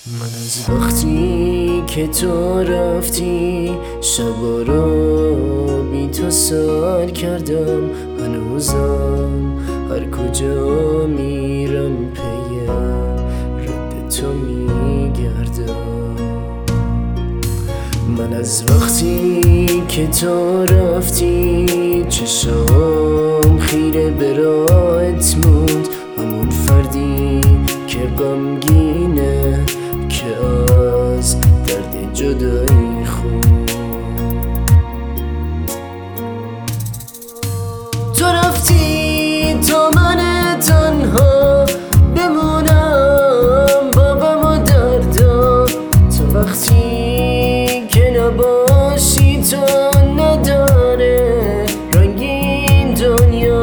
من از وقتی که تو رفتی شبا رو بی تو سر کردم. هنوزم هر کجا میرم پی رد تو میگردم. من از وقتی که تو رفتی چشام خیره به راهت موند. همون فردی که غمگینه که از درد جدایی خون. تو رفتی تا من تنها بمونم با غم و دردا. تو وقتی که نباشی تو نداره رنگین دنیا.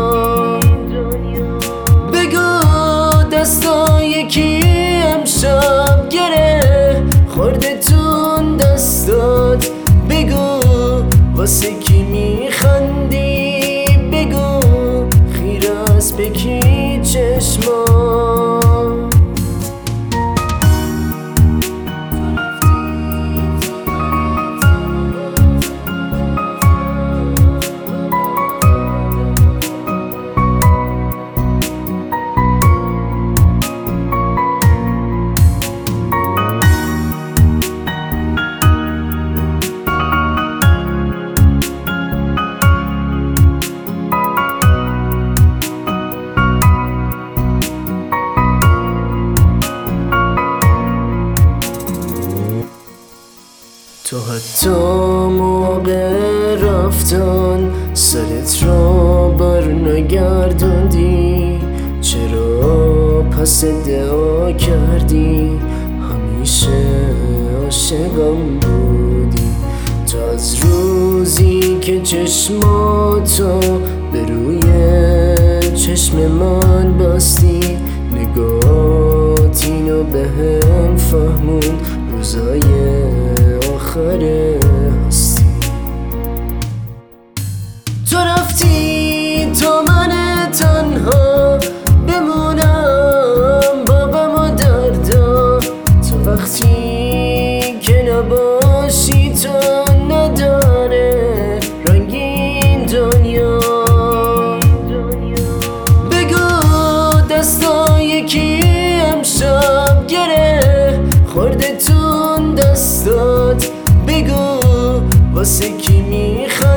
بگو دستای کی امشب گره خورده تون دستات. بگو واسه کی میخندی. بگو خیره است به کی چشمات. تو حتی موقع رفتن سرت را بر نگردوندی. چرا پس دعا کردی همیشه عاشقم بودی. تو از روزی که چشماتو به روی چشم من بستی نگاهات اینو بهم فهمون روزای آخر هستی. تو رفتی تا من تنها بمونم با غم و دردا. تو وقتی که نباشی تو نداره رنگین دنیا. بگو دستای کی امشب گره خورده تون دستات. بگو واسه کی میخوای.